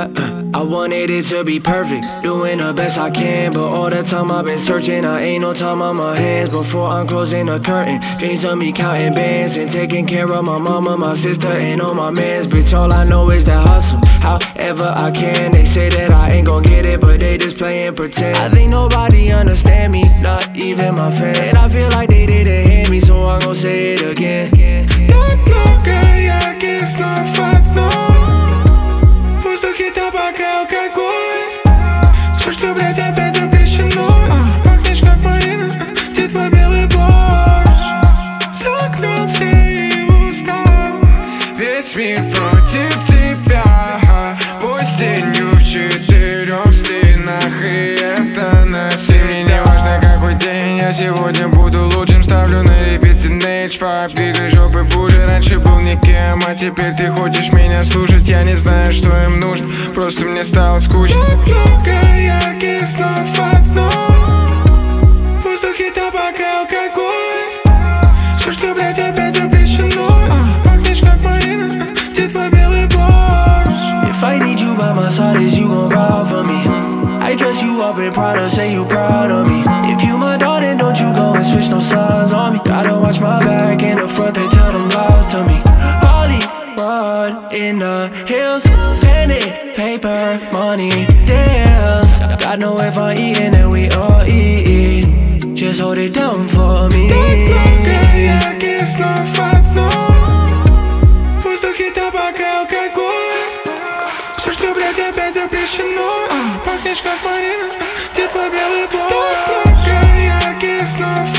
I wanted it to be perfect, doing the best I can, but all the time I've been searching, I ain't no time on my hands. Before I'm closing the curtain, dreams of me counting bands and taking care of my mama, my sister, and all my mans. Bitch, all I know is that hustle, however I can. They say that I ain't gon' get it, but they just play and pretend. I think nobody understand me, not even my fans. And I feel like they didn't hear me, so I'm gon' say it again. Так много ярких снов в одном в воздухе табак и алкоголь. Все, что, блядь, опять запрещено. Пахнешь как Марина, где твой белый борщ? Загнался и устал. Весь мир против тебя. Бой с тенью в 4 стенах, и это насилие. Мне не важно, какой день, я сегодня буду лучшим. Ставлю на репит Teenage Vibe, двигай жопой боже. Раньше был никем, а теперь ты хочешь меня слушать. Я не знаю, что им нужно, просто мне стало скучно. Так много ярких снов в одном в воздухе табак и алкоголь. Все, что, блядь, опять запрещено. Пахнешь как Марина, где твой белый борщ? If I need you by my side, is you gon' ride for me? I dress you up in Prada, say you proud of me. If you my darling, don't you go and switch no sides on me. Gotta watch my back in the front, they tell them lies to me. Hollywood in the hills, pen it, paper, money, deals. God know if I'm eating, then we all eat. Just hold it down for me. Так много ярких снов в одном в воздухе табак и алкоголь. Все, что, блядь, опять запрещено. Пахнешь как Марина, где твой белый борщ? Так много ярких снов